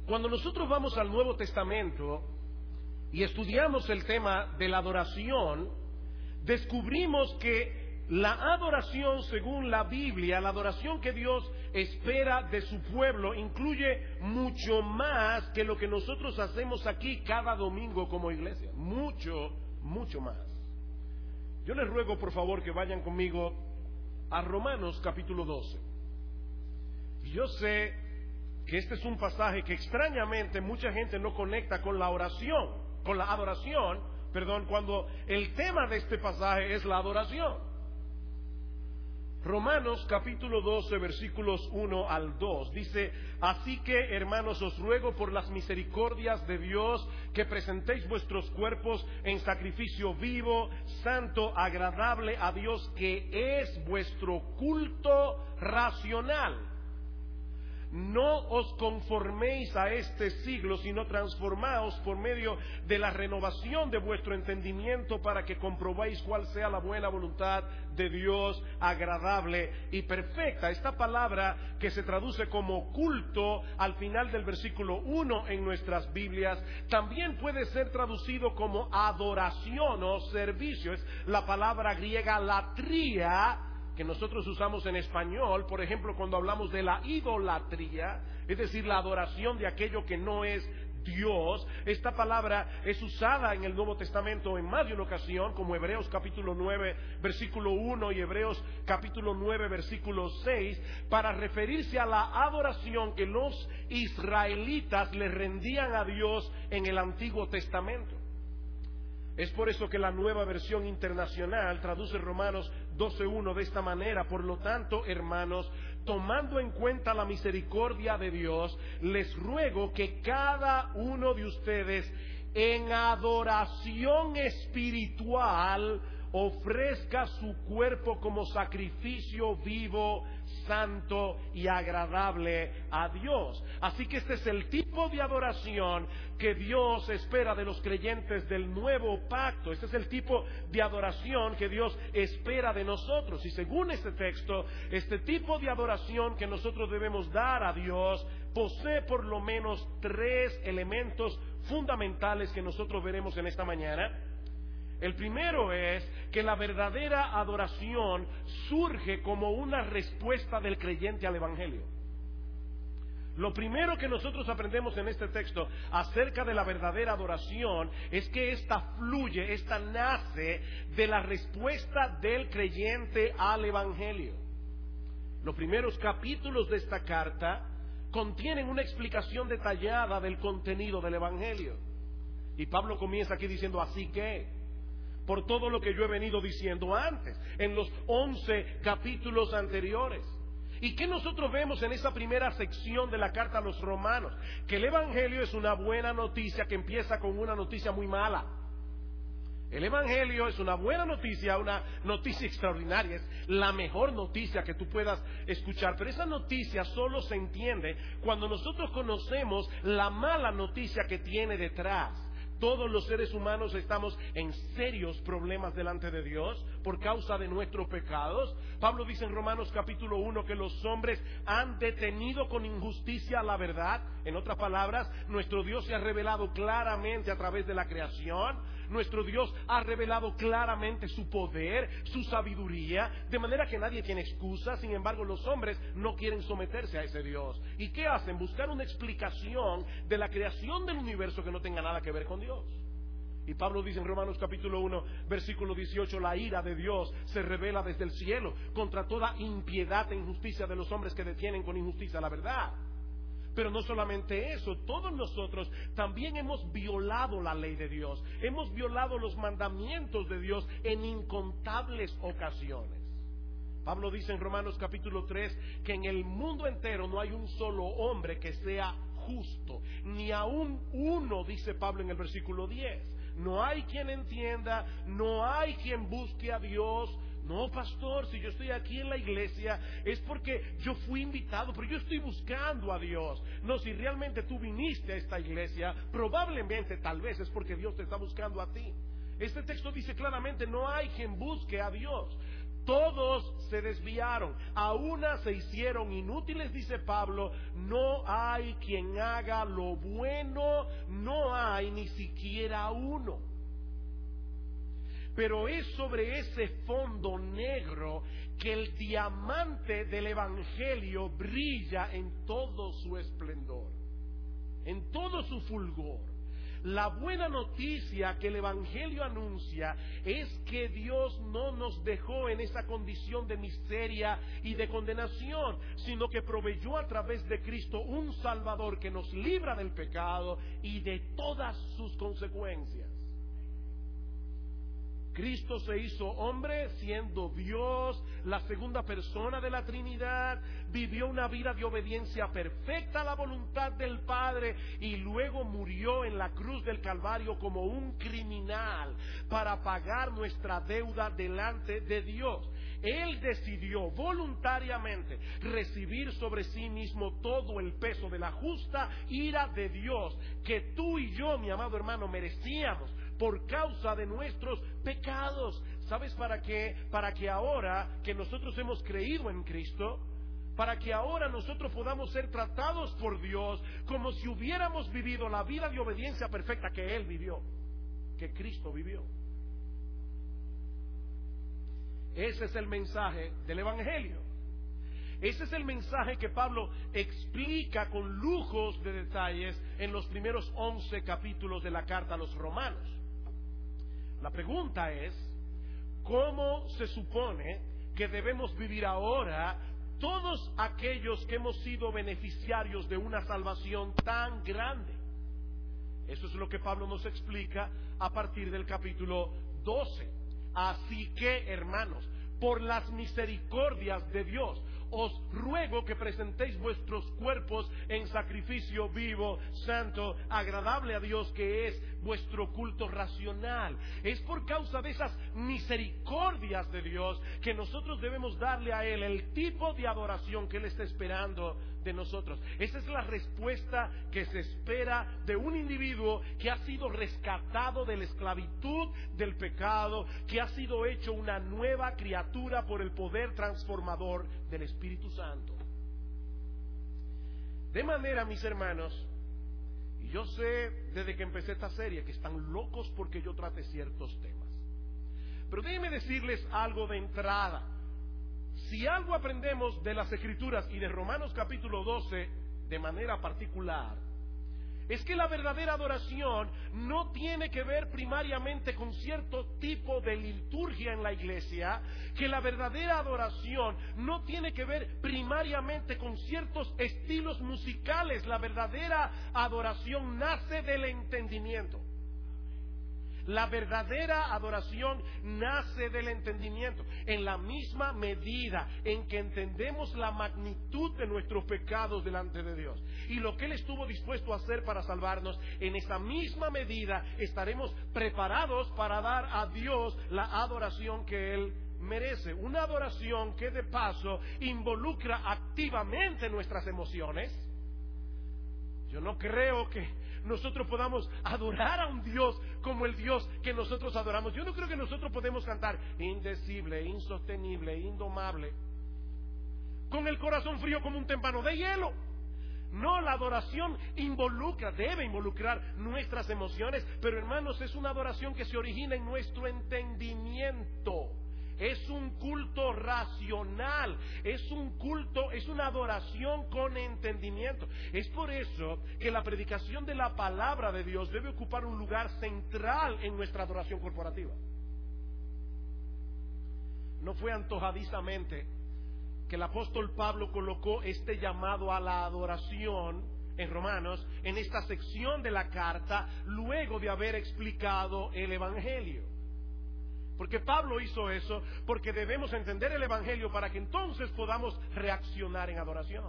Cuando nosotros vamos al Nuevo Testamento y estudiamos el tema de la adoración, descubrimos que la adoración según la Biblia, la adoración que Dios espera de su pueblo, incluye mucho más que lo que nosotros hacemos aquí cada domingo como iglesia. Mucho, mucho más. Yo les ruego por favor que vayan conmigo a Romanos capítulo 12. Yo sé que este es un pasaje que extrañamente mucha gente no conecta con la oración, con la adoración, cuando el tema de este pasaje es la adoración. Romanos capítulo 12 versículos 1 al 2 dice: así que, hermanos, os ruego por las misericordias de Dios que presentéis vuestros cuerpos en sacrificio vivo, santo, agradable a Dios, que es vuestro culto racional. No os conforméis a este siglo, sino transformaos por medio de la renovación de vuestro entendimiento, para que comprobéis cuál sea la buena voluntad de Dios, agradable y perfecta. Esta palabra que se traduce como culto al final del versículo 1 en nuestras Biblias, también puede ser traducido como adoración o servicio. Es la palabra griega latría, que nosotros usamos en español, por ejemplo, cuando hablamos de la idolatría, es decir, la adoración de aquello que no es Dios. Esta palabra es usada en el Nuevo Testamento en más de una ocasión, como Hebreos capítulo 9 versículo 1 y Hebreos capítulo 9 versículo 6, para referirse a la adoración que los israelitas le rendían a Dios en el Antiguo Testamento. Es por eso que la Nueva Versión Internacional traduce Romanos 12:1 de esta manera: por lo tanto, hermanos, tomando en cuenta la misericordia de Dios, les ruego que cada uno de ustedes en adoración espiritual ofrezca su cuerpo como sacrificio vivo, santo y agradable a Dios. Así que este es el tipo de adoración que Dios espera de los creyentes del nuevo pacto. Este es el tipo de adoración que Dios espera de nosotros. Y según este texto, este tipo de adoración que nosotros debemos dar a Dios posee por lo menos 3 elementos fundamentales que nosotros veremos en esta mañana. El primero es que la verdadera adoración surge como una respuesta del creyente al Evangelio. Lo primero que nosotros aprendemos en este texto acerca de la verdadera adoración es que esta fluye, esta nace de la respuesta del creyente al Evangelio. Los primeros capítulos de esta carta contienen una explicación detallada del contenido del Evangelio. Y Pablo comienza aquí diciendo: así que, por todo lo que yo he venido diciendo antes, en los 11 capítulos anteriores. ¿Y qué nosotros vemos en esa primera sección de la carta a los romanos? Que el Evangelio es una buena noticia que empieza con una noticia muy mala. El Evangelio es una buena noticia, una noticia extraordinaria, es la mejor noticia que tú puedas escuchar. Pero esa noticia solo se entiende cuando nosotros conocemos la mala noticia que tiene detrás. Todos los seres humanos estamos en serios problemas delante de Dios por causa de nuestros pecados. Pablo dice en Romanos capítulo 1 que los hombres han detenido con injusticia la verdad. En otras palabras, nuestro Dios se ha revelado claramente a través de la creación. Nuestro Dios ha revelado claramente su poder, su sabiduría, de manera que nadie tiene excusa. Sin embargo, los hombres no quieren someterse a ese Dios. ¿Y qué hacen? Buscar una explicación de la creación del universo que no tenga nada que ver con Dios. Y Pablo dice en Romanos capítulo 1 versículo 18: la ira de Dios se revela desde el cielo contra toda impiedad e injusticia de los hombres que detienen con injusticia la verdad. Pero no solamente eso, todos nosotros también hemos violado la ley de Dios, hemos violado los mandamientos de Dios en incontables ocasiones. Pablo dice en Romanos capítulo 3 que en el mundo entero no hay un solo hombre que sea justo, ni aún uno, dice Pablo en el versículo 10. No hay quien entienda, no hay quien busque a Dios. No, pastor, si yo estoy aquí en la iglesia es porque yo fui invitado, pero yo estoy buscando a Dios. No, si realmente tú viniste a esta iglesia, probablemente, tal vez es porque Dios te está buscando a ti. Este texto dice claramente: no hay quien busque a Dios. Todos se desviaron, a una se hicieron inútiles, dice Pablo. No hay quien haga lo bueno, no hay ni siquiera uno. Pero es sobre ese fondo negro que el diamante del Evangelio brilla en todo su esplendor, en todo su fulgor. La buena noticia que el Evangelio anuncia es que Dios no nos dejó en esa condición de miseria y de condenación, sino que proveyó a través de Cristo un Salvador que nos libra del pecado y de todas sus consecuencias. Cristo se hizo hombre siendo Dios, la segunda persona de la Trinidad, vivió una vida de obediencia perfecta a la voluntad del Padre y luego murió en la cruz del Calvario como un criminal para pagar nuestra deuda delante de Dios. Él decidió voluntariamente recibir sobre sí mismo todo el peso de la justa ira de Dios que tú y yo, mi amado hermano, merecíamos por causa de nuestros pecados. ¿Sabes para qué? Para que ahora que nosotros hemos creído en Cristo, para que ahora nosotros podamos ser tratados por Dios como si hubiéramos vivido la vida de obediencia perfecta que Él vivió, que Cristo vivió. Ese es el mensaje del Evangelio. Ese es el mensaje que Pablo explica con lujos de detalles en los primeros 11 capítulos de la carta a los Romanos. La pregunta es, ¿cómo se supone que debemos vivir ahora todos aquellos que hemos sido beneficiarios de una salvación tan grande? Eso es lo que Pablo nos explica a partir del capítulo 12. Así que, hermanos, por las misericordias de Dios, os ruego que presentéis vuestros cuerpos en sacrificio vivo, santo, agradable a Dios, que es vuestro culto racional. Es por causa de esas misericordias de Dios que nosotros debemos darle a Él el tipo de adoración que Él está esperando de nosotros. Esa es la respuesta que se espera de un individuo que ha sido rescatado de la esclavitud del pecado, que ha sido hecho una nueva criatura por el poder transformador del Espíritu Santo. De manera, mis hermanos, y yo sé desde que empecé esta serie que están locos porque yo trate ciertos temas, pero déjenme decirles algo de entrada. Si algo aprendemos de las Escrituras y de Romanos capítulo 12 de manera particular, es que la verdadera adoración no tiene que ver primariamente con cierto tipo de liturgia en la iglesia, que la verdadera adoración no tiene que ver primariamente con ciertos estilos musicales. La verdadera adoración nace del entendimiento. La verdadera adoración nace del entendimiento. En la misma medida en que entendemos la magnitud de nuestros pecados delante de Dios y lo que Él estuvo dispuesto a hacer para salvarnos, en esa misma medida estaremos preparados para dar a Dios la adoración que Él merece. Una adoración que de paso involucra activamente nuestras emociones. Yo no creo que nosotros podamos adorar a un Dios como el Dios que nosotros adoramos. Yo no creo que nosotros podemos cantar indecible, insostenible, indomable, con el corazón frío como un témpano de hielo. No, la adoración debe involucrar nuestras emociones, pero hermanos, es una adoración que se origina en nuestro entendimiento. Es un culto racional, es un culto, es una adoración con entendimiento. Es por eso que la predicación de la palabra de Dios debe ocupar un lugar central en nuestra adoración corporativa. No fue antojadizamente que el apóstol Pablo colocó este llamado a la adoración en Romanos, en esta sección de la carta, luego de haber explicado el Evangelio. Porque Pablo hizo eso, porque debemos entender el Evangelio para que entonces podamos reaccionar en adoración.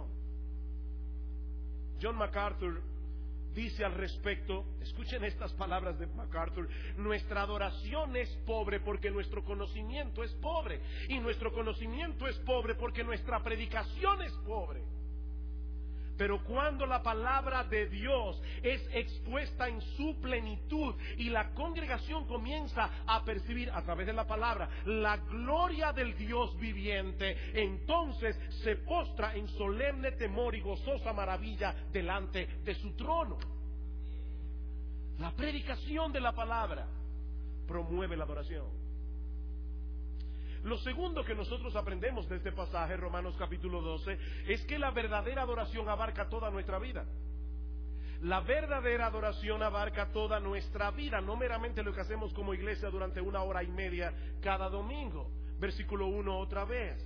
John MacArthur dice al respecto, escuchen estas palabras de MacArthur: nuestra adoración es pobre porque nuestro conocimiento es pobre, y nuestro conocimiento es pobre porque nuestra predicación es pobre. Pero cuando la palabra de Dios es expuesta en su plenitud y la congregación comienza a percibir a través de la palabra la gloria del Dios viviente, entonces se postra en solemne temor y gozosa maravilla delante de su trono. La predicación de la palabra promueve la adoración. Lo segundo que nosotros aprendemos de este pasaje, Romanos capítulo 12, es que la verdadera adoración abarca toda nuestra vida. La verdadera adoración abarca toda nuestra vida, no meramente lo que hacemos como iglesia durante 1 hora y media cada domingo. Versículo 1 otra vez.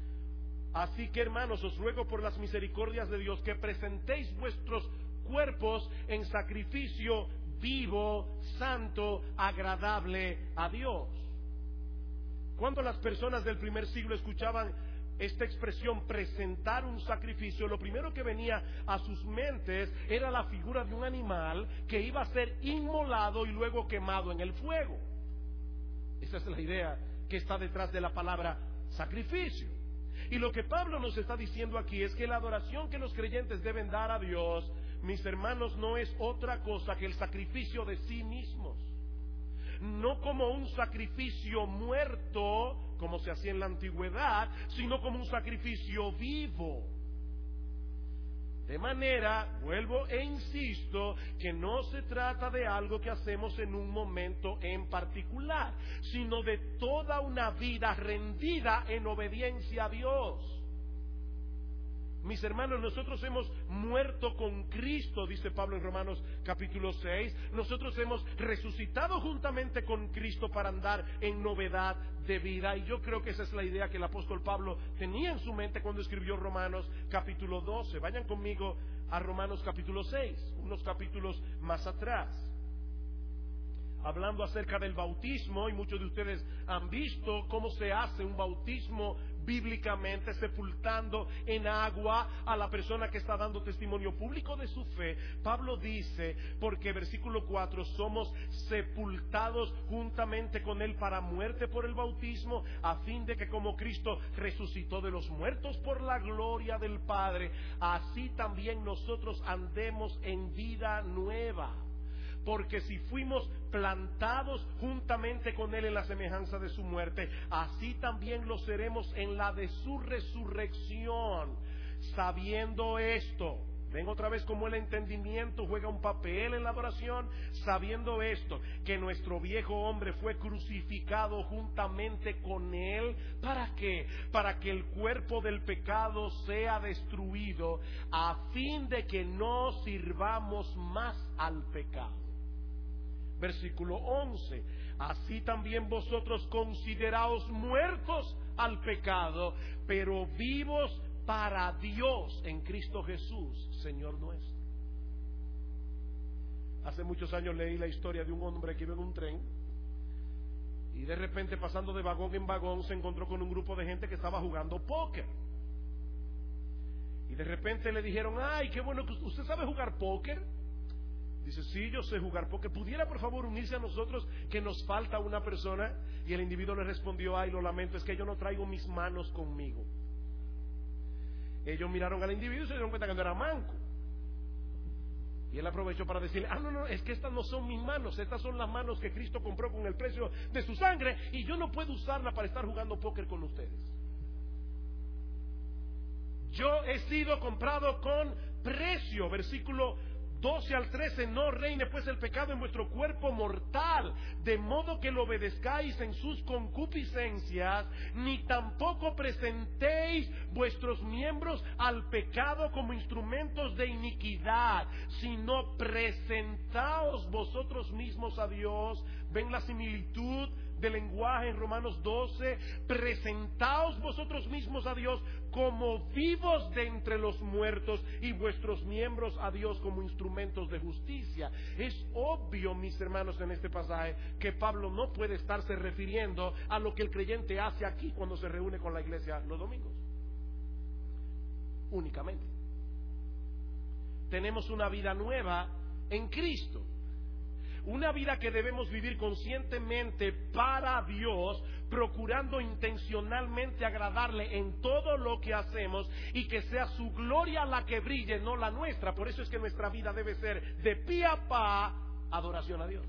Así que, hermanos, os ruego por las misericordias de Dios que presentéis vuestros cuerpos en sacrificio vivo, santo, agradable a Dios. Cuando las personas del primer siglo escuchaban esta expresión, presentar un sacrificio, lo primero que venía a sus mentes era la figura de un animal que iba a ser inmolado y luego quemado en el fuego. Esa es la idea que está detrás de la palabra sacrificio. Y lo que Pablo nos está diciendo aquí es que la adoración que los creyentes deben dar a Dios, mis hermanos, no es otra cosa que el sacrificio de sí mismos. No como un sacrificio muerto, como se hacía en la antigüedad, sino como un sacrificio vivo. De manera, vuelvo e insisto, que no se trata de algo que hacemos en un momento en particular, sino de toda una vida rendida en obediencia a Dios. Mis hermanos, nosotros hemos muerto con Cristo, dice Pablo en Romanos capítulo 6. Nosotros hemos resucitado juntamente con Cristo para andar en novedad de vida. Y yo creo que esa es la idea que el apóstol Pablo tenía en su mente cuando escribió Romanos capítulo 12. Vayan conmigo a Romanos capítulo 6, unos capítulos más atrás. Hablando acerca del bautismo, y muchos de ustedes han visto cómo se hace un bautismo bíblicamente, sepultando en agua a la persona que está dando testimonio público de su fe. Pablo dice, porque versículo 4, somos sepultados juntamente con él para muerte por el bautismo, a fin de que como Cristo resucitó de los muertos por la gloria del Padre, así también nosotros andemos en vida nueva. Porque si fuimos plantados juntamente con él en la semejanza de su muerte, así también lo seremos en la de su resurrección. Sabiendo esto, ven otra vez como el entendimiento juega un papel en la adoración. Sabiendo esto, que nuestro viejo hombre fue crucificado juntamente con él. ¿Para qué? Para que el cuerpo del pecado sea destruido, a fin de que no sirvamos más al pecado. Versículo 11. Así también vosotros consideraos muertos al pecado, pero vivos para Dios en Cristo Jesús, Señor nuestro. Hace muchos años leí la historia de un hombre que iba en un tren y de repente, pasando de vagón en vagón, se encontró con un grupo de gente que estaba jugando póker. Y de repente le dijeron: ay, qué bueno que usted sabe jugar póker. Dice: sí, yo sé jugar póker. ¿Pudiera por favor unirse a nosotros, que nos falta una persona? Y el individuo le respondió: ay, lo lamento, es que yo no traigo mis manos conmigo. Ellos miraron al individuo y se dieron cuenta que no era manco. Y él aprovechó para decirle: ah, no, es que estas no son mis manos, estas son las manos que Cristo compró con el precio de su sangre, y yo no puedo usarla para estar jugando póker con ustedes. Yo he sido comprado con precio. Versículo 12 al 13, no reine pues el pecado en vuestro cuerpo mortal, de modo que lo obedezcáis en sus concupiscencias, ni tampoco presentéis vuestros miembros al pecado como instrumentos de iniquidad, sino presentaos vosotros mismos a Dios. ¿Ven la similitud de lenguaje en Romanos 12? Presentaos vosotros mismos a Dios como vivos de entre los muertos, y vuestros miembros a Dios como instrumentos de justicia. Es obvio, mis hermanos, en este pasaje que Pablo no puede estarse refiriendo a lo que el creyente hace aquí cuando se reúne con la iglesia los domingos únicamente. Tenemos una vida nueva en Cristo. Una vida que debemos vivir conscientemente para Dios, procurando intencionalmente agradarle en todo lo que hacemos y que sea su gloria la que brille, no la nuestra. Por eso es que nuestra vida debe ser de pie a pa adoración a Dios.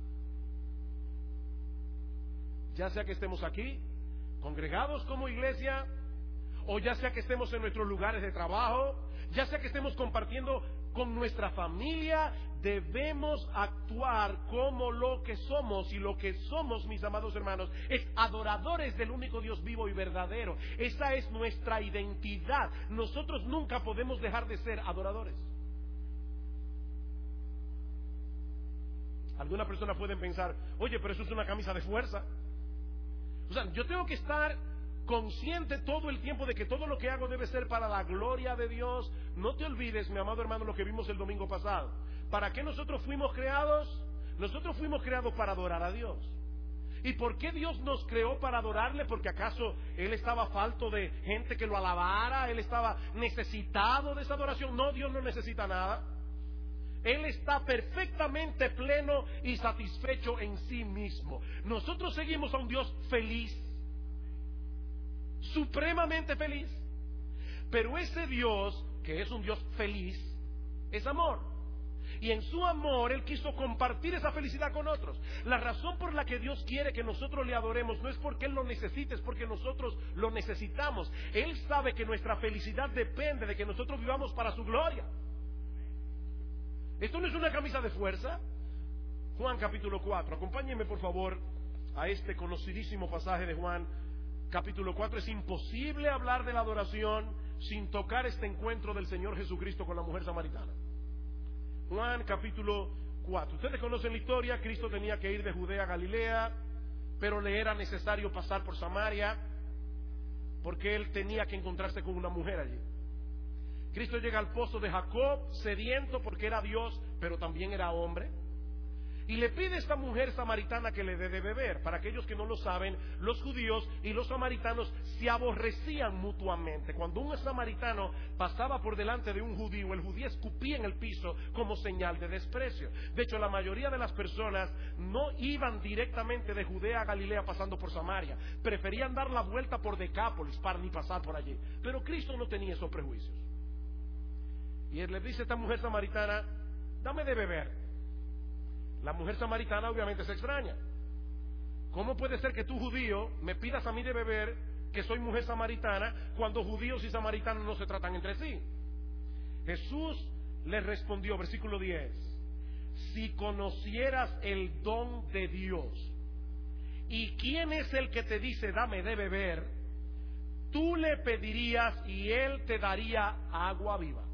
Ya sea que estemos aquí, congregados como iglesia, o ya sea que estemos en nuestros lugares de trabajo, ya sea que estemos compartiendo con nuestra familia, debemos actuar como lo que somos. Y lo que somos, mis amados hermanos, es adoradores del único Dios vivo y verdadero. Esa es nuestra identidad. Nosotros nunca podemos dejar de ser adoradores. Algunas personas pueden pensar: oye, pero eso es una camisa de fuerza. O sea, yo tengo que estar consciente todo el tiempo de que todo lo que hago debe ser para la gloria de Dios. No te olvides, mi amado hermano, lo que vimos el domingo pasado. ¿Para qué nosotros fuimos creados? Nosotros fuimos creados para adorar a Dios. ¿Y por qué Dios nos creó para adorarle? ¿Porque acaso Él estaba falto de gente que lo alabara? ¿Él estaba necesitado de esa adoración? No, Dios no necesita nada. Él está perfectamente pleno y satisfecho en sí mismo. Nosotros seguimos a un Dios feliz, supremamente feliz. Pero ese Dios, que es un Dios feliz, es amor. Y en su amor Él quiso compartir esa felicidad con otros. La razón por la que Dios quiere que nosotros le adoremos no es porque Él lo necesite, es porque nosotros lo necesitamos. Él sabe que nuestra felicidad depende de que nosotros vivamos para su gloria. Esto no es una camisa de fuerza. Juan capítulo 4. Acompáñenme por favor a este conocidísimo pasaje de Juan capítulo 4. Es imposible hablar de la adoración sin tocar este encuentro del Señor Jesucristo con la mujer samaritana. Juan capítulo 4. Ustedes conocen la historia. Cristo tenía que ir de Judea a Galilea, pero le era necesario pasar por Samaria porque Él tenía que encontrarse con una mujer allí. Cristo llega al pozo de Jacob, sediento porque era Dios, pero también era hombre. Y le pide a esta mujer samaritana que le dé de beber. Para aquellos que no lo saben, los judíos y los samaritanos se aborrecían mutuamente. Cuando un samaritano pasaba por delante de un judío, el judío escupía en el piso como señal de desprecio. De hecho, la mayoría de las personas no iban directamente de Judea a Galilea pasando por Samaria. Preferían dar la vuelta por Decápolis para ni pasar por allí. Pero Cristo no tenía esos prejuicios. Y él le dice a esta mujer samaritana: dame de beber. La mujer samaritana obviamente se extraña. ¿Cómo puede ser que tú, judío, me pidas a mí de beber, que soy mujer samaritana, cuando judíos y samaritanos no se tratan entre sí? Jesús le respondió, versículo 10: si conocieras el don de Dios y quién es el que te dice dame de beber, tú le pedirías y él te daría agua viva.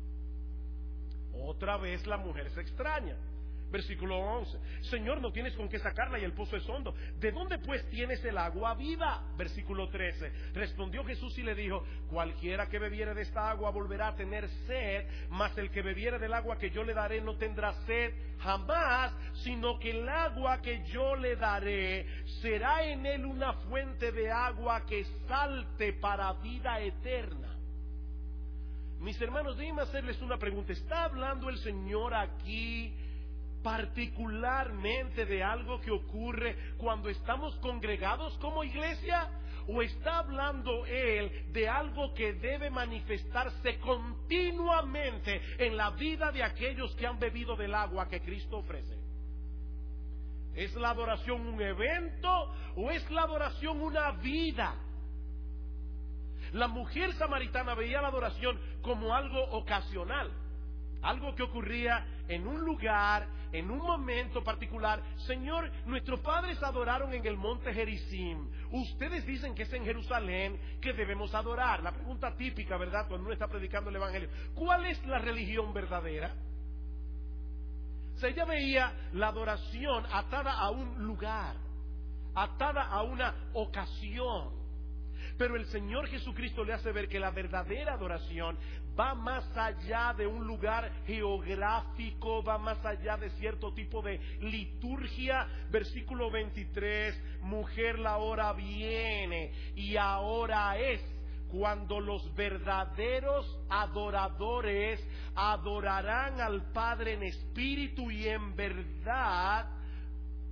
Otra vez la mujer se extraña. Versículo 11: Señor, no tienes con qué sacarla y el pozo es hondo. ¿De dónde pues tienes el agua viva? Versículo 13: Respondió Jesús y le dijo: cualquiera que bebiere de esta agua volverá a tener sed, mas el que bebiere del agua que yo le daré no tendrá sed jamás, sino que el agua que yo le daré será en él una fuente de agua que salte para vida eterna. Mis hermanos, déjenme hacerles una pregunta. ¿Está hablando el Señor aquí particularmente de algo que ocurre cuando estamos congregados como iglesia? ¿O está hablando Él de algo que debe manifestarse continuamente en la vida de aquellos que han bebido del agua que Cristo ofrece? ¿Es la adoración un evento o es la adoración una vida? La mujer samaritana veía la adoración como algo ocasional, algo que ocurría en un lugar, en un momento particular. Señor, nuestros padres adoraron en el monte Gerizim. Ustedes dicen que es en Jerusalén que debemos adorar. La pregunta típica, ¿verdad?, cuando uno está predicando el evangelio: ¿cuál es la religión verdadera? O sea, ella veía la adoración atada a un lugar, atada a una ocasión. Pero el Señor Jesucristo le hace ver que la verdadera adoración va más allá de un lugar geográfico, va más allá de cierto tipo de liturgia. Versículo 23: mujer, la hora viene y ahora es cuando los verdaderos adoradores adorarán al Padre en espíritu y en verdad,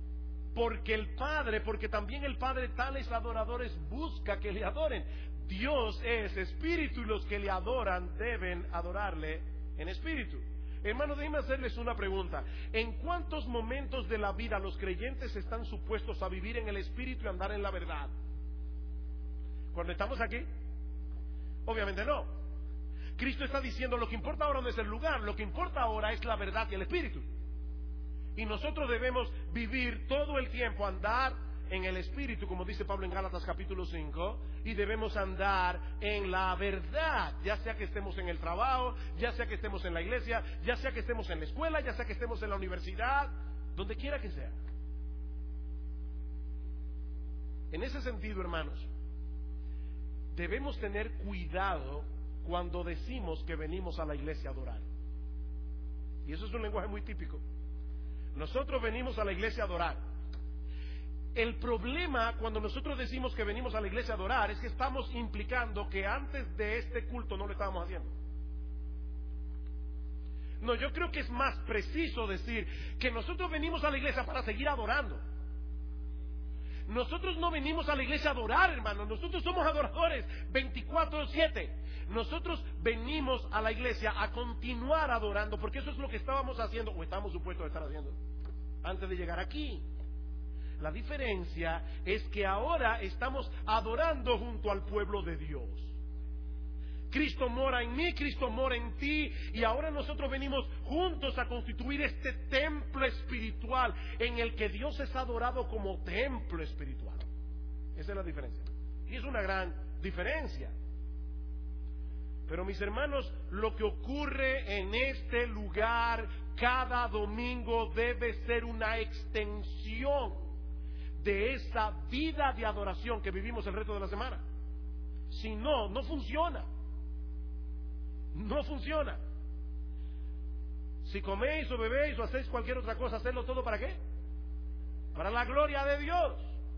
Porque también el Padre tales adoradores busca que le adoren. Dios es espíritu y los que le adoran deben adorarle en espíritu. Hermanos, déjenme hacerles una pregunta. ¿En cuántos momentos de la vida los creyentes están supuestos a vivir en el espíritu y andar en la verdad? ¿Cuando estamos aquí? Obviamente no. Cristo está diciendo, lo que importa ahora no es el lugar, lo que importa ahora es la verdad y el espíritu. Y nosotros debemos vivir todo el tiempo, andar en el espíritu, como dice Pablo en Gálatas capítulo 5, y debemos andar en la verdad, ya sea que estemos en el trabajo, ya sea que estemos en la iglesia, ya sea que estemos en la escuela, ya sea que estemos en la universidad, donde quiera que sea. En ese sentido, hermanos, debemos tener cuidado cuando decimos que venimos a la iglesia a adorar. Y eso es un lenguaje muy típico. Nosotros venimos a la iglesia a adorar. El problema cuando nosotros decimos que venimos a la iglesia a adorar es que estamos implicando que antes de este culto no lo estábamos haciendo. No, yo creo que es más preciso decir que nosotros venimos a la iglesia para seguir adorando. Nosotros no venimos a la iglesia a adorar, hermanos. Nosotros somos adoradores 24/7. Nosotros venimos a la iglesia a continuar adorando, porque eso es lo que estábamos haciendo, o estamos supuestos a estar haciendo, antes de llegar aquí. La diferencia es que ahora estamos adorando junto al pueblo de Dios. Cristo mora en mí, Cristo mora en ti, y ahora nosotros venimos juntos a constituir este templo espiritual en el que Dios es adorado como templo espiritual. Esa es la diferencia. Y es una gran diferencia. Pero mis hermanos, lo que ocurre en este lugar cada domingo debe ser una extensión de esa vida de adoración que vivimos el resto de la semana. Si no, no funciona. No funciona. Si coméis o bebéis o hacéis cualquier otra cosa, ¿hacerlo todo para qué? Para la gloria de Dios.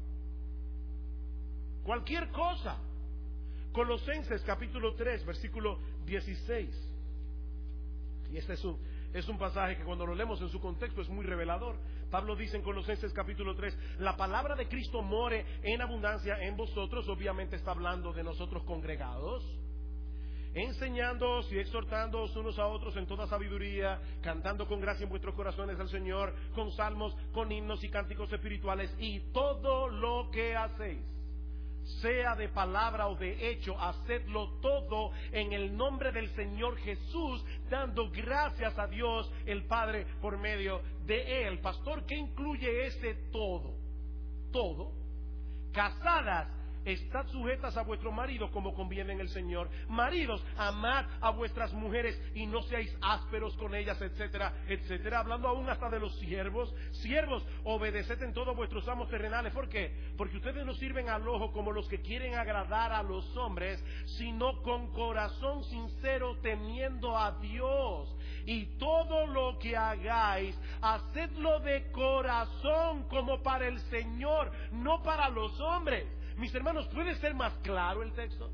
Cualquier cosa. Colosenses capítulo 3, versículo 16. Y este es un pasaje que cuando lo leemos en su contexto es muy revelador. Pablo dice en Colosenses capítulo 3, la palabra de Cristo more en abundancia en vosotros. Obviamente está hablando de nosotros congregados, enseñándoos y exhortándoos unos a otros en toda sabiduría, cantando con gracia en vuestros corazones al Señor, con salmos, con himnos y cánticos espirituales, y todo lo que hacéis, sea de palabra o de hecho, hacedlo todo en el nombre del Señor Jesús, dando gracias a Dios el Padre por medio de Él. Pastor, ¿qué incluye ese todo? Todo. Casadas, estad sujetas a vuestro marido como conviene en el Señor. Maridos, amad a vuestras mujeres y no seáis ásperos con ellas, etcétera, etcétera. Hablando aún hasta de los siervos. Siervos, obedeced en todo vuestros amos terrenales. ¿Por qué? Porque ustedes no sirven al ojo como los que quieren agradar a los hombres, sino con corazón sincero, temiendo a Dios. Y todo lo que hagáis, hacedlo de corazón como para el Señor, no para los hombres. Mis hermanos, ¿puede ser más claro el texto?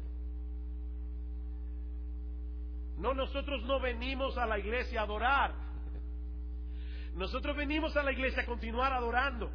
No, nosotros no venimos a la iglesia a adorar. Nosotros venimos a la iglesia a continuar adorando.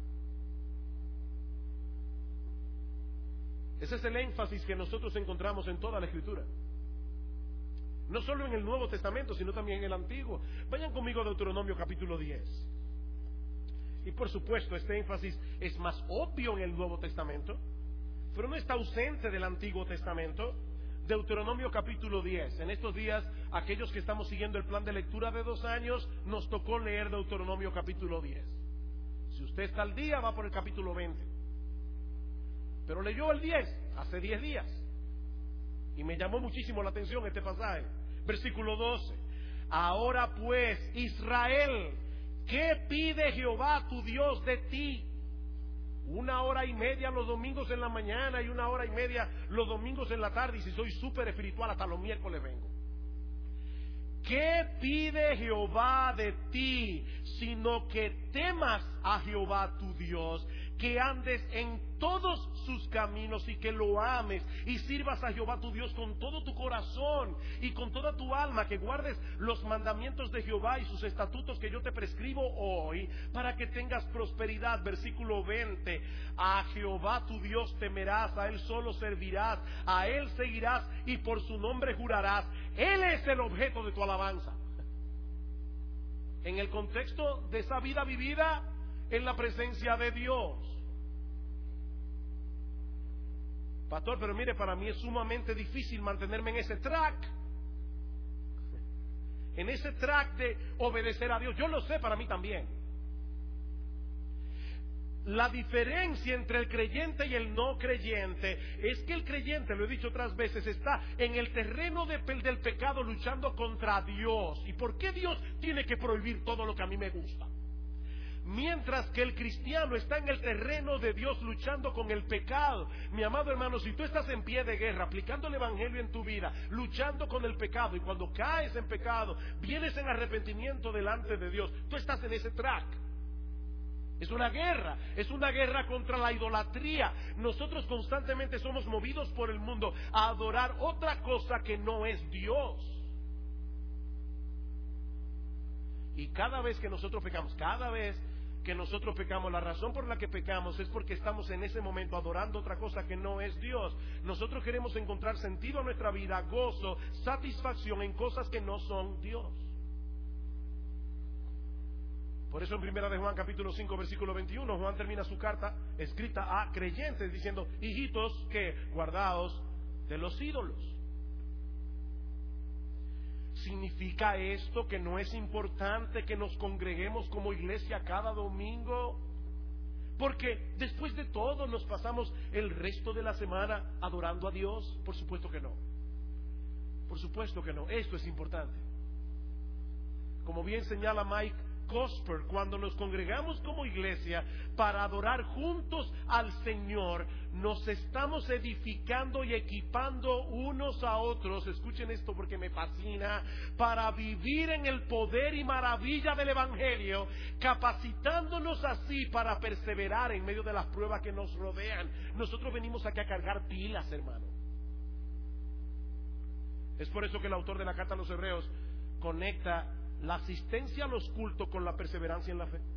Ese es el énfasis que nosotros encontramos en toda la Escritura. No solo en el Nuevo Testamento, sino también en el Antiguo. Vayan conmigo a Deuteronomio capítulo 10. Y por supuesto, este énfasis es más obvio en el Nuevo Testamento, pero no está ausente del Antiguo Testamento. Deuteronomio capítulo 10. En estos días, aquellos que estamos siguiendo el plan de lectura de 2 años, nos tocó leer Deuteronomio capítulo 10. Si usted está al día, va por el capítulo 20. Pero leyó el 10 hace 10 días. Y me llamó muchísimo la atención este pasaje. Versículo 12. Ahora pues, Israel, ¿qué pide Jehová tu Dios de ti? 1 hora y media los domingos en la mañana y 1 hora y media los domingos en la tarde. Y si soy súper espiritual, hasta los miércoles vengo. ¿Qué pide Jehová de ti? Sino que temas a Jehová tu Dios, que andes en todos sus caminos y que lo ames y sirvas a Jehová tu Dios con todo tu corazón y con toda tu alma, que guardes los mandamientos de Jehová y sus estatutos que yo te prescribo hoy, para que tengas prosperidad. Versículo 20: a Jehová tu Dios temerás, a Él solo servirás, a Él seguirás y por su nombre jurarás. Él es el objeto de tu alabanza. En el contexto de esa vida vivida en la presencia de Dios. Pastor, pero mire, para mí es sumamente difícil mantenerme en ese track. En ese track de obedecer a Dios. Yo lo sé, para mí también. La diferencia entre el creyente y el no creyente es que el creyente, lo he dicho otras veces, está en el terreno del pecado luchando contra Dios. ¿Y por qué Dios tiene que prohibir todo lo que a mí me gusta? Mientras que el cristiano está en el terreno de Dios luchando con el pecado. Mi amado hermano, si tú estás en pie de guerra, aplicando el evangelio en tu vida, luchando con el pecado, y cuando caes en pecado, vienes en arrepentimiento delante de Dios, tú estás en ese track. Es una guerra contra la idolatría. Nosotros constantemente somos movidos por el mundo a adorar otra cosa que no es Dios. Y cada vez que nosotros pecamos, la razón por la que pecamos es porque estamos en ese momento adorando otra cosa que no es Dios. Nosotros queremos encontrar sentido a nuestra vida, gozo, satisfacción en cosas que no son Dios. Por eso en 1 de Juan capítulo 5 versículo 21, Juan termina su carta escrita a creyentes diciendo: hijitos, que guardaos de los ídolos. ¿Significa esto que no es importante que nos congreguemos como iglesia cada domingo? Porque después de todo nos pasamos el resto de la semana adorando a Dios. Por supuesto que no. Por supuesto que no. Esto es importante. Como bien señala Mike Cosper, cuando nos congregamos como iglesia para adorar juntos al Señor, nos estamos edificando y equipando unos a otros, escuchen esto porque me fascina, para vivir en el poder y maravilla del Evangelio, capacitándonos así para perseverar en medio de las pruebas que nos rodean. Nosotros venimos aquí a cargar pilas, hermano. Es por eso que el autor de la carta a los Hebreos conecta la asistencia a los cultos con la perseverancia en la fe.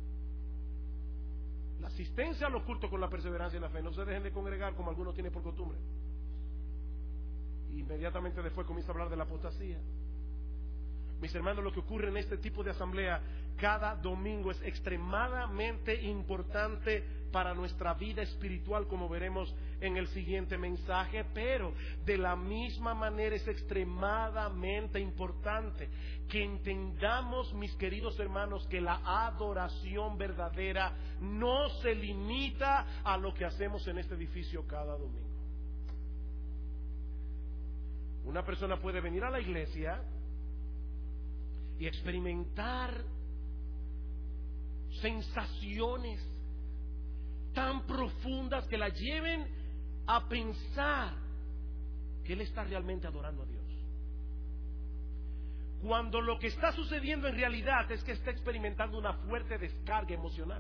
La asistencia a los cultos con la perseverancia en la fe. No se dejen de congregar como algunos tienen por costumbre. Inmediatamente después comienza a hablar de la apostasía. Mis hermanos, lo que ocurre en este tipo de asamblea cada domingo es extremadamente importante para nuestra vida espiritual, como veremos en el siguiente mensaje, pero de la misma manera es extremadamente importante que entendamos, mis queridos hermanos, que la adoración verdadera no se limita a lo que hacemos en este edificio cada domingo. Una persona puede venir a la iglesia y experimentar sensaciones tan profundas que la lleven a pensar que él está realmente adorando a Dios, cuando lo que está sucediendo en realidad es que está experimentando una fuerte descarga emocional.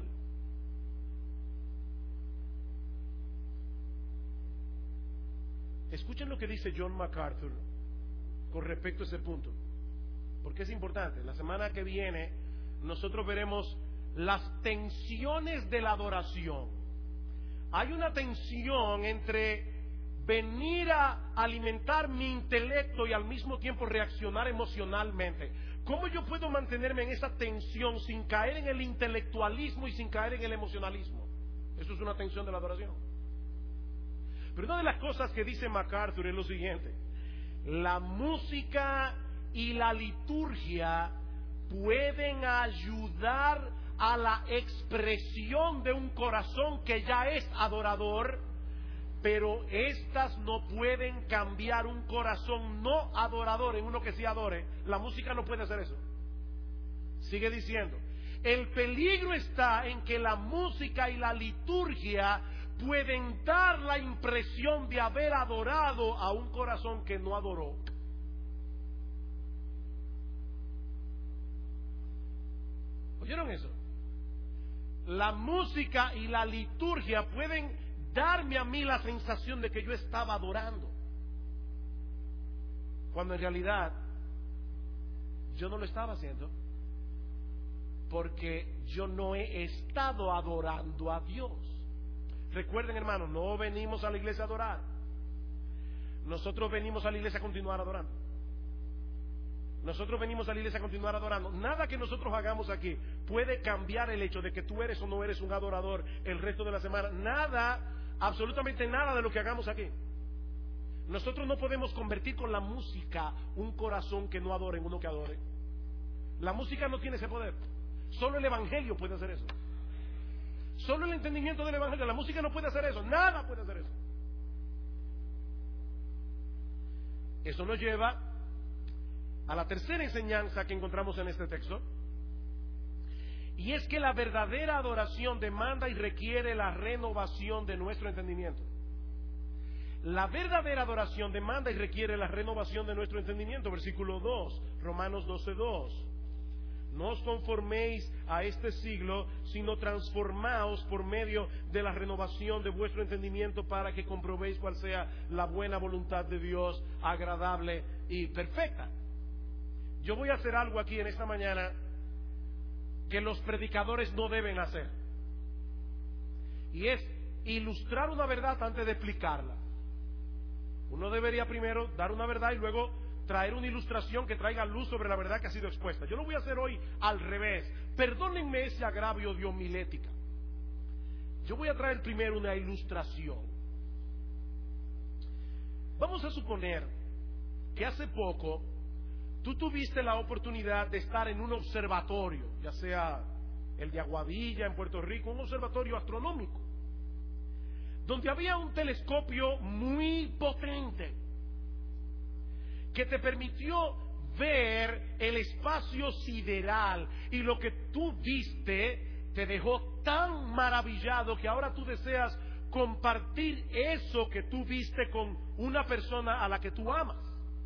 Escuchen lo que dice John MacArthur con respecto a ese punto, porque es importante. La semana que viene nosotros veremos las tensiones de la adoración. Hay una tensión entre venir a alimentar mi intelecto y al mismo tiempo reaccionar emocionalmente. ¿Cómo yo puedo mantenerme en esa tensión sin caer en el intelectualismo y sin caer en el emocionalismo? Eso es una tensión de la adoración. Pero una de las cosas que dice MacArthur es lo siguiente: la música y la liturgia pueden ayudar a la expresión de un corazón que ya es adorador, pero estas no pueden cambiar un corazón no adorador en uno que sí adore. La música no puede hacer eso. Sigue diciendo: el peligro está en que la música y la liturgia pueden dar la impresión de haber adorado a un corazón que no adoró. ¿Oyeron eso? la música y la liturgia pueden darme a mí la sensación de que yo estaba adorando, cuando en realidad yo no lo estaba haciendo, porque yo no he estado adorando a Dios. Recuerden, hermanos, no venimos a la iglesia a adorar. Nosotros venimos a la iglesia a continuar adorando. Nosotros venimos a la iglesia a continuar adorando. Nada que nosotros hagamos aquí puede cambiar el hecho de que tú eres o no eres un adorador el resto de la semana. Nada, absolutamente nada de lo que hagamos aquí. Nosotros no podemos convertir con la música un corazón que no adore en uno que adore. La música no tiene ese poder. Solo el evangelio puede hacer eso. Solo el entendimiento del evangelio. La música no puede hacer eso. Nada puede hacer eso. Eso nos lleva a la tercera enseñanza que encontramos en este texto, y es que la verdadera adoración demanda y requiere la renovación de nuestro entendimiento. La verdadera adoración demanda y requiere la renovación de nuestro entendimiento. Versículo 2, Romanos 12:2. No os conforméis a este siglo, sino transformaos por medio de la renovación de vuestro entendimiento, para que comprobéis cuál sea la buena voluntad de Dios, agradable y perfecta. Yo voy a hacer algo aquí en esta mañana que los predicadores no deben hacer, y es ilustrar una verdad antes de explicarla. Uno debería primero dar una verdad y luego traer una ilustración que traiga luz sobre la verdad que ha sido expuesta. Yo lo voy a hacer hoy al revés. Perdónenme ese agravio de homilética. Yo voy a traer primero una ilustración. Vamos a suponer que hace poco tú tuviste la oportunidad de estar en un observatorio, ya sea el de Aguadilla en Puerto Rico, un observatorio astronómico, donde había un telescopio muy potente que te permitió ver el espacio sideral, y lo que tú viste te dejó tan maravillado que ahora tú deseas compartir eso que tú viste con una persona a la que tú amas.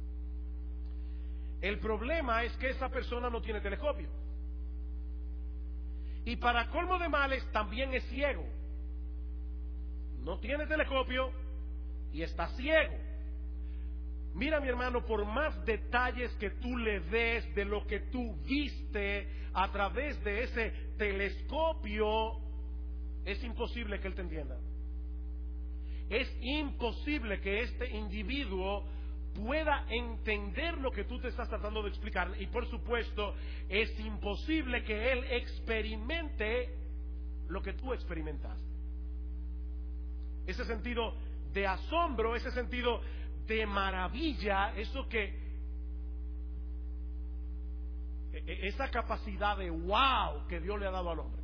El problema es que esa persona no tiene telescopio, y para colmo de males también es ciego. No tiene telescopio y está ciego. Mira, mi hermano, por más detalles que tú le des de lo que tú viste a través de ese telescopio, es imposible que él te entienda. Es imposible que este individuo pueda entender lo que tú te estás tratando de explicar, y por supuesto es imposible que él experimente lo que tú experimentaste. Ese sentido de asombro, ese sentido de maravilla, esa capacidad de wow que Dios le ha dado al hombre.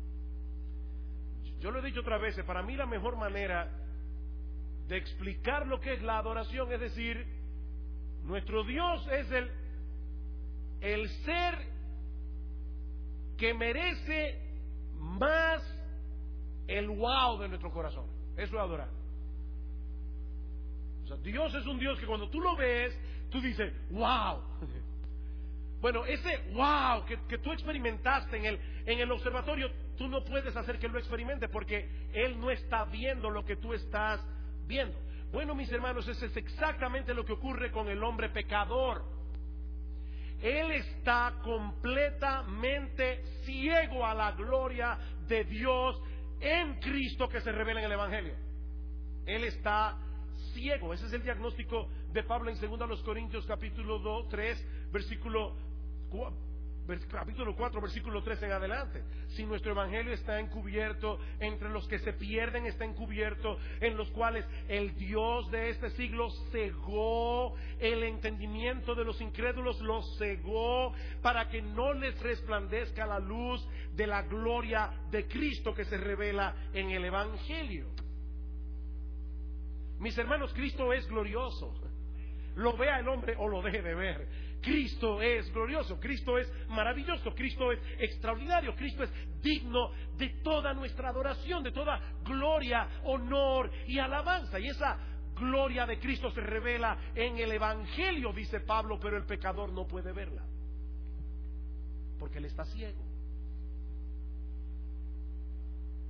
Yo lo he dicho otras veces, para mí la mejor manera de explicar lo que es la adoración es decir, nuestro Dios es el ser que merece más el wow de nuestro corazón. Eso es adorar. O sea, Dios es un Dios que cuando tú lo ves, tú dices, wow. Bueno, ese wow que tú experimentaste en el observatorio, tú no puedes hacer que él lo experimente, porque él no está viendo lo que tú estás viendo. Bueno, mis hermanos, eso es exactamente lo que ocurre con el hombre pecador. Él está completamente ciego a la gloria de Dios en Cristo que se revela en el Evangelio. Él está ciego. Ese es el diagnóstico de Pablo en 2 Corintios capítulo 3, capítulo 4, versículo 3 en adelante. Si nuestro evangelio está encubierto, entre los que se pierden está encubierto, en los cuales el Dios de este siglo cegó el entendimiento de los incrédulos, los cegó para que no les resplandezca la luz de la gloria de Cristo que se revela en el evangelio. Mis hermanos, Cristo es glorioso. Lo vea el hombre o lo deje de ver, Cristo es glorioso, Cristo es maravilloso, Cristo es extraordinario, Cristo es digno de toda nuestra adoración, de toda gloria, honor y alabanza. Y esa gloria de Cristo se revela en el Evangelio, dice Pablo, pero el pecador no puede verla, porque él está ciego.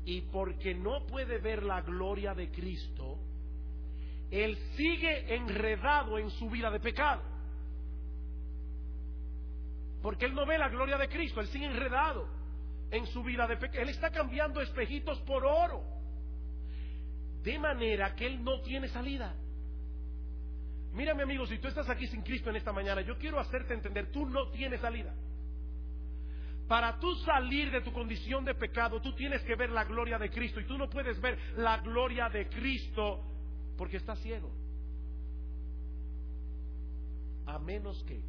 Y porque no puede ver la gloria de Cristo, él sigue enredado en su vida de pecado. Porque él no ve la gloria de Cristo, él sigue enredado en su vida de pecado. Él está cambiando espejitos por oro, de manera que él no tiene salida. Mira, mi amigo, si tú estás aquí sin Cristo en esta mañana, yo quiero hacerte entender, tú no tienes salida. Para tú salir de tu condición de pecado, tú tienes que ver la gloria de Cristo. Y tú no puedes ver la gloria de Cristo porque estás ciego. A menos que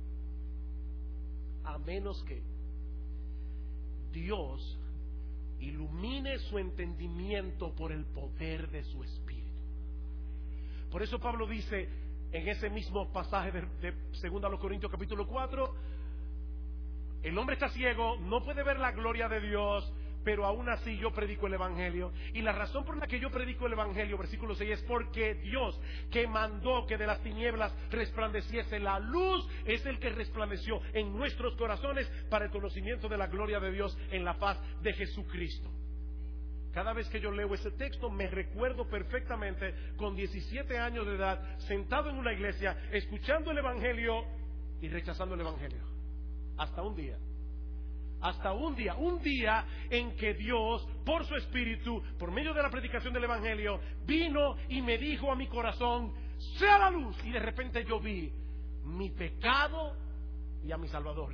Dios ilumine su entendimiento por el poder de su Espíritu. Por eso Pablo dice en ese mismo pasaje de 2 Corintios capítulo 4, el hombre está ciego, no puede ver la gloria de Dios, pero aún así yo predico el Evangelio. Y la razón por la que yo predico el Evangelio, versículo 6, es porque Dios, que mandó que de las tinieblas resplandeciese la luz, es el que resplandeció en nuestros corazones para el conocimiento de la gloria de Dios en la faz de Jesucristo. Cada vez que yo leo ese texto me recuerdo perfectamente con 17 años de edad, sentado en una iglesia, escuchando el Evangelio y rechazando el Evangelio. Hasta un día en que Dios, por su Espíritu, por medio de la predicación del Evangelio, vino y me dijo a mi corazón, sea la luz. Y de repente yo vi mi pecado y a mi Salvador.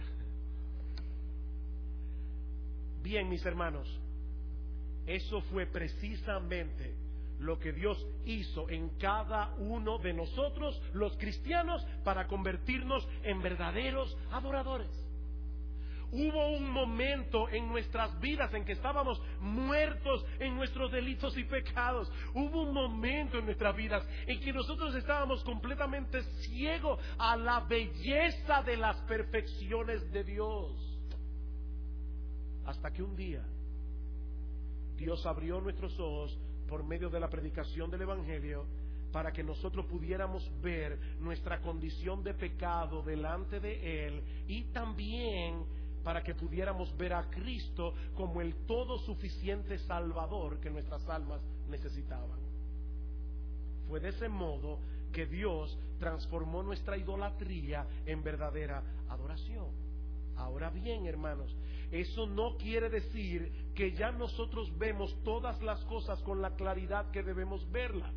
Bien, mis hermanos, eso fue precisamente lo que Dios hizo en cada uno de nosotros, los cristianos, para convertirnos en verdaderos adoradores. Hubo un momento en nuestras vidas en que estábamos muertos en nuestros delitos y pecados. Hubo un momento en nuestras vidas en que nosotros estábamos completamente ciegos a la belleza de las perfecciones de Dios. Hasta que un día Dios abrió nuestros ojos por medio de la predicación del Evangelio, para que nosotros pudiéramos ver nuestra condición de pecado delante de Él, y también para que pudiéramos ver a Cristo como el todo suficiente Salvador que nuestras almas necesitaban. Fue de ese modo que Dios transformó nuestra idolatría en verdadera adoración. Ahora bien, hermanos, eso no quiere decir que ya nosotros vemos todas las cosas con la claridad que debemos verla.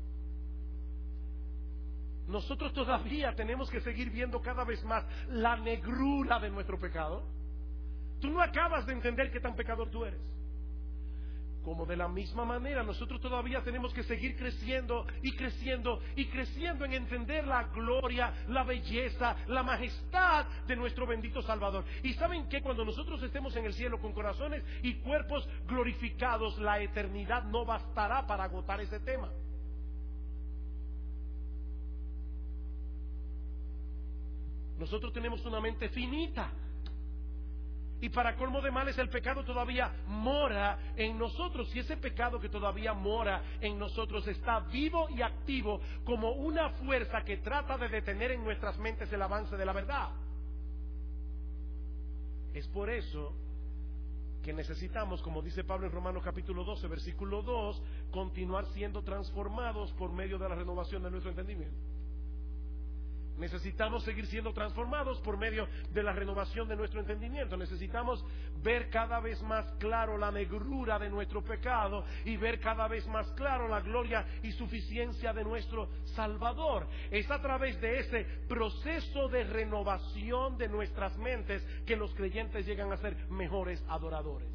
Nosotros todavía tenemos que seguir viendo cada vez más la negrura de nuestro pecado. Tú no acabas de entender qué tan pecador tú eres. Como de la misma manera nosotros todavía tenemos que seguir creciendo y creciendo y creciendo en entender la gloria, la belleza, la majestad de nuestro bendito Salvador. Y saben que cuando nosotros estemos en el cielo con corazones y cuerpos glorificados, la eternidad no bastará para agotar ese tema. Nosotros tenemos una mente finita. Y para colmo de males, el pecado todavía mora en nosotros. Y ese pecado que todavía mora en nosotros está vivo y activo como una fuerza que trata de detener en nuestras mentes el avance de la verdad. Es por eso que necesitamos, como dice Pablo en Romanos capítulo 12, versículo 2, continuar siendo transformados por medio de la renovación de nuestro entendimiento. Necesitamos seguir siendo transformados por medio de la renovación de nuestro entendimiento. Necesitamos ver cada vez más claro la negrura de nuestro pecado y ver cada vez más claro la gloria y suficiencia de nuestro Salvador. Es a través de ese proceso de renovación de nuestras mentes que los creyentes llegan a ser mejores adoradores.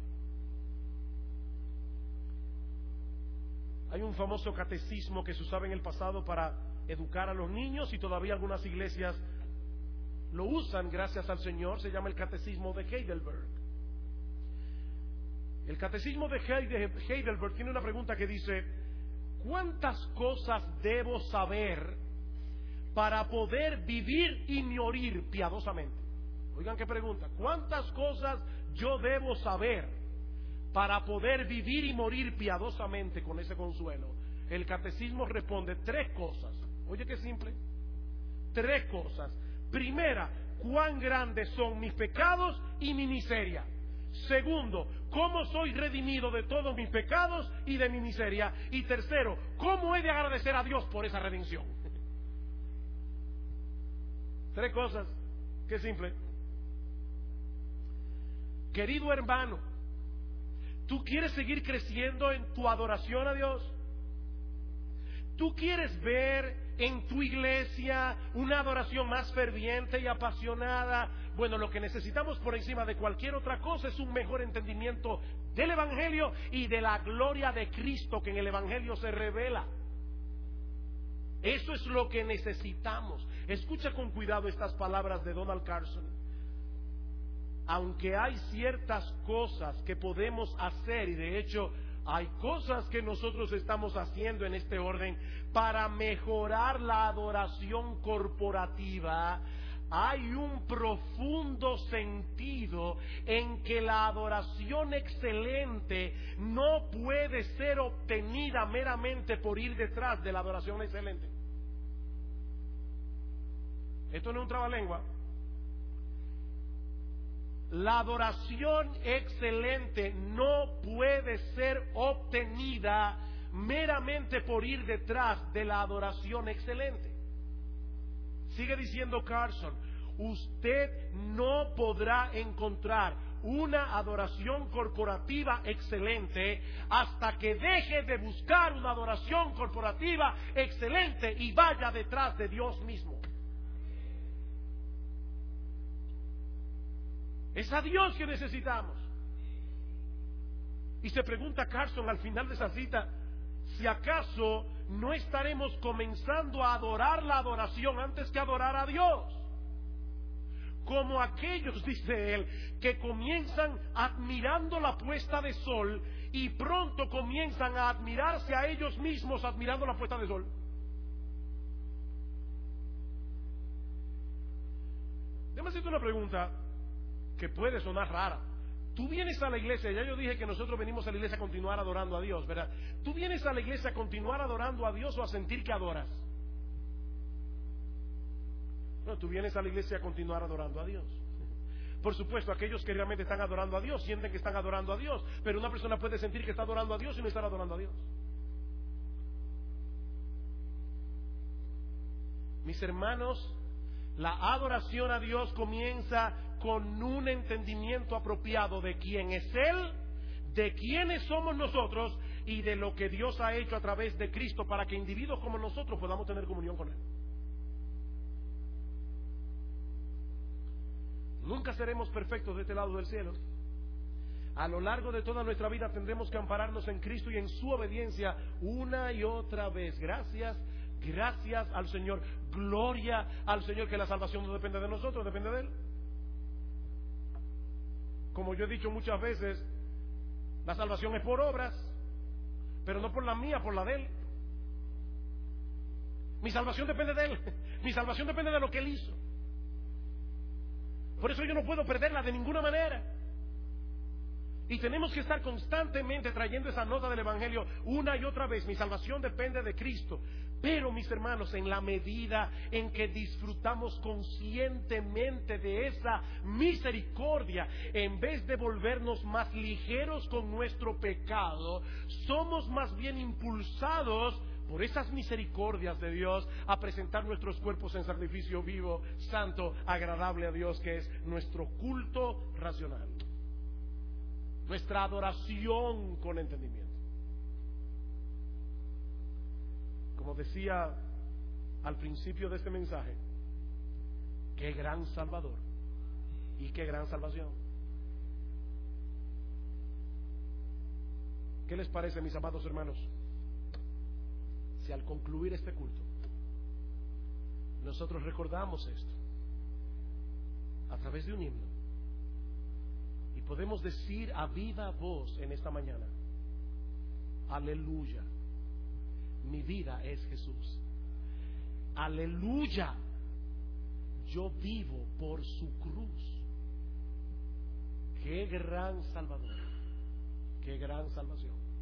Hay un famoso catecismo que se usaba en el pasado para educar a los niños, y todavía algunas iglesias lo usan, gracias al Señor. Se llama el Catecismo de Heidelberg. El Catecismo de Heidelberg tiene una pregunta que dice: ¿cuántas cosas debo saber para poder vivir y morir piadosamente? Oigan qué pregunta. ¿Cuántas cosas yo debo saber para poder vivir y morir piadosamente con ese consuelo? El Catecismo responde: 3 cosas. Oye, qué simple. 3 cosas. Primera, cuán grandes son mis pecados y mi miseria. Segundo, ¿cómo soy redimido de todos mis pecados y de mi miseria? Y tercero, ¿cómo he de agradecer a Dios por esa redención? Tres cosas. Qué simple. Querido hermano, ¿tú quieres seguir creciendo en tu adoración a Dios? ¿Tú quieres ver en tu iglesia una adoración más ferviente y apasionada? Bueno, lo que necesitamos por encima de cualquier otra cosa es un mejor entendimiento del Evangelio y de la gloria de Cristo que en el Evangelio se revela. Eso es lo que necesitamos. Escucha con cuidado estas palabras de Donald Carson. Aunque hay ciertas cosas que podemos hacer, y de hecho hay cosas que nosotros estamos haciendo en este orden para mejorar la adoración corporativa, hay un profundo sentido en que la adoración excelente no puede ser obtenida meramente por ir detrás de la adoración excelente. Esto no es un trabalengua. La adoración excelente no puede ser obtenida meramente por ir detrás de la adoración excelente. Sigue diciendo Carson, usted no podrá encontrar una adoración corporativa excelente hasta que deje de buscar una adoración corporativa excelente y vaya detrás de Dios mismo. Es a Dios que necesitamos. Y se pregunta Carson al final de esa cita, si acaso no estaremos comenzando a adorar la adoración antes que adorar a Dios. Como aquellos, dice él, que comienzan admirando la puesta de sol y pronto comienzan a admirarse a ellos mismos admirando la puesta de sol. Déjame hacerte una pregunta que puede sonar rara. Tú vienes a la iglesia, ya yo dije que nosotros venimos a la iglesia a continuar adorando a Dios, ¿verdad? ¿Tú vienes a la iglesia a continuar adorando a Dios o a sentir que adoras? No, tú vienes a la iglesia a continuar adorando a Dios. Por supuesto, aquellos que realmente están adorando a Dios sienten que están adorando a Dios, pero una persona puede sentir que está adorando a Dios y no estar adorando a Dios. Mis hermanos, la adoración a Dios comienza con un entendimiento apropiado de quién es Él, de quiénes somos nosotros y de lo que Dios ha hecho a través de Cristo para que individuos como nosotros podamos tener comunión con Él. Nunca seremos perfectos de este lado del cielo. A lo largo de toda nuestra vida tendremos que ampararnos en Cristo y en su obediencia una y otra vez. Gracias al Señor. Gloria al Señor, que la salvación no depende de nosotros, depende de Él. Como yo he dicho muchas veces, la salvación es por obras, pero no por la mía, por la de Él. Mi salvación depende de Él. Mi salvación depende de lo que Él hizo. Por eso yo no puedo perderla de ninguna manera. Y tenemos que estar constantemente trayendo esa nota del Evangelio una y otra vez. Mi salvación depende de Cristo. Pero, mis hermanos, en la medida en que disfrutamos conscientemente de esa misericordia, en vez de volvernos más ligeros con nuestro pecado, somos más bien impulsados por esas misericordias de Dios a presentar nuestros cuerpos en sacrificio vivo, santo, agradable a Dios, que es nuestro culto racional, nuestra adoración con entendimiento. Como decía al principio de este mensaje, qué gran Salvador y qué gran salvación. ¿Qué les parece, mis amados hermanos, si al concluir este culto nosotros recordamos esto a través de un himno y podemos decir a viva voz en esta mañana: aleluya, mi vida es Jesús. Aleluya, yo vivo por su cruz. Qué gran Salvador, qué gran salvación.